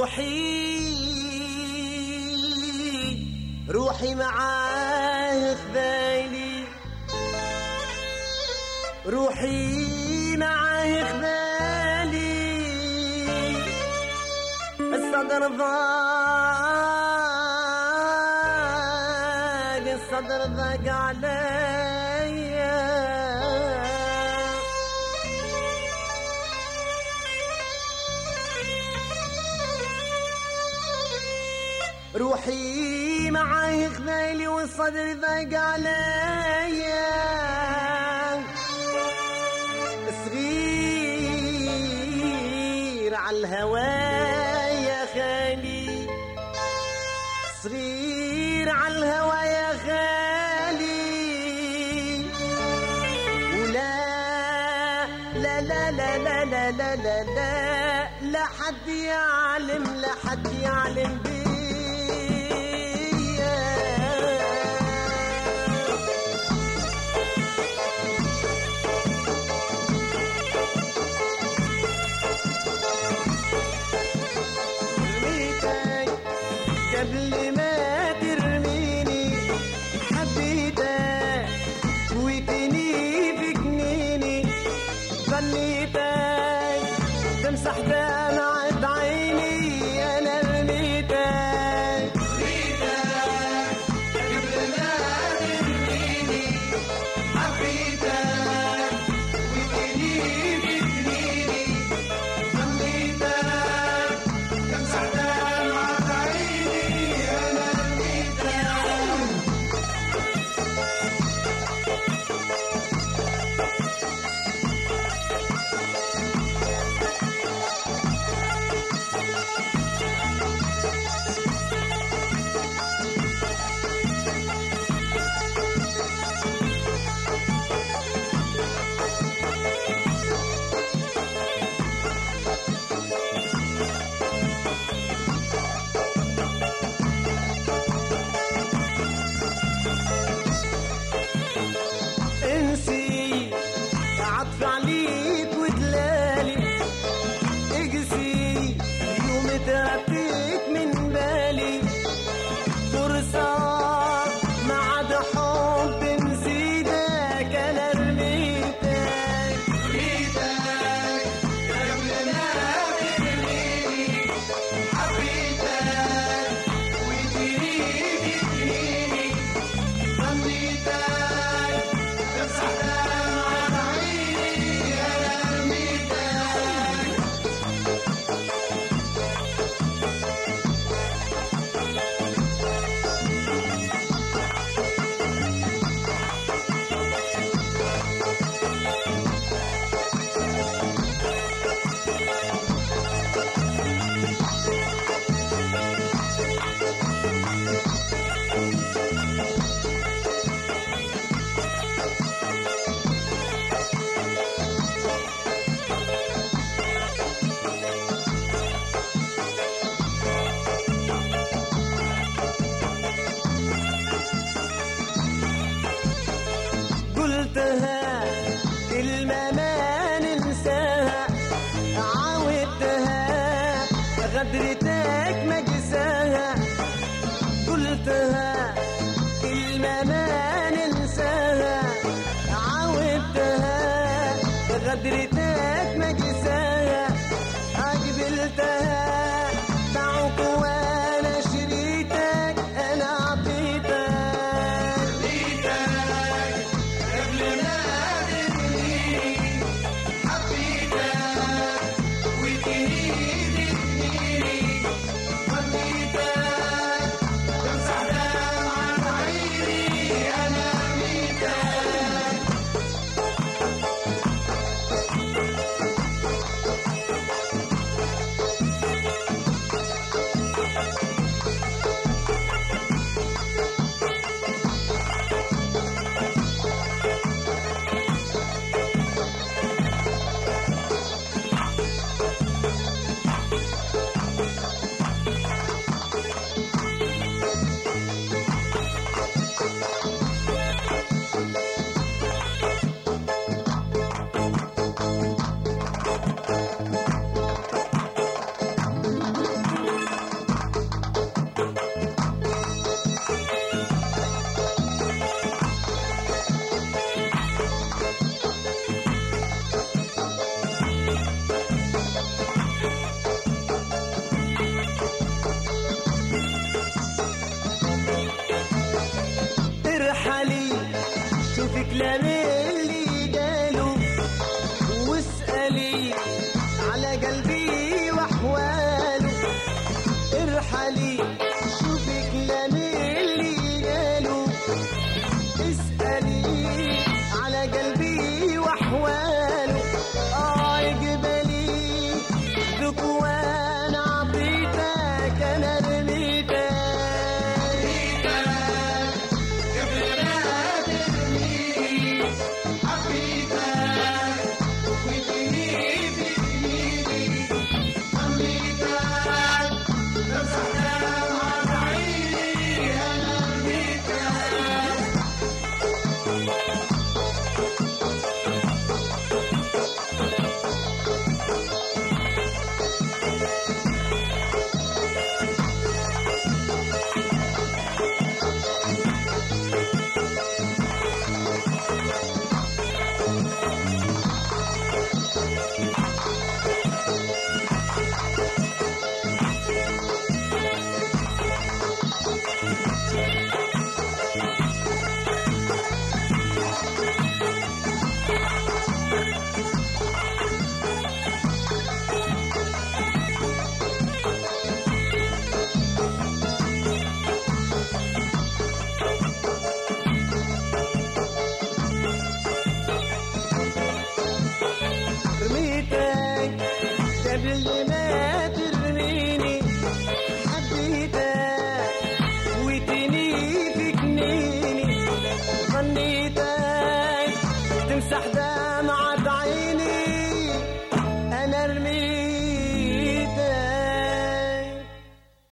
روحي معاه خذالي، روحي معاه خذالي، الصدر ضاق، الصدر ضاق عليا، روحي معاه خذالي والصدر ضاق عليا، صغير عالهوى يا خالي، صغير عالهوى يا خالي، ولا لا لا لا لا لا لا لا لا لا حد يعلم، لا حد يعلم بي. قبل ما ترميني حبيتك وتني في جنيني، ظنيتك تمسح دمعة عيني، انا رميتك قبل ما ترميني حبيتك وتني في جنيني، ظنيتك تمسح دمعة عيني. تربيت من بالي فرصة ما عاد حب نزيدك، انا رميتك قبل ما ترميني حبيتك وتريد ترميني، ظنيتك تمسح دمعة عيني، انا رميتك. قلتها كلمة ما ننساها، عاودتها غدرتك ما جساها، قلتها كلمة ما ننساها، عاودتها غدرتك ما جساها، قبلتها باعوك وانا شريتك، انا عطيتك تمسح كلام اللي قالوا واسألي على قلبي واحواله ارحلي شوفي كلام اللي قالوا اسألي على قلبي واحواله اقبلي ذكوان عطيتك انا رميتك رميتك قبل ما ترميني حبيتك وتني في كنيني ظنيتك تمسح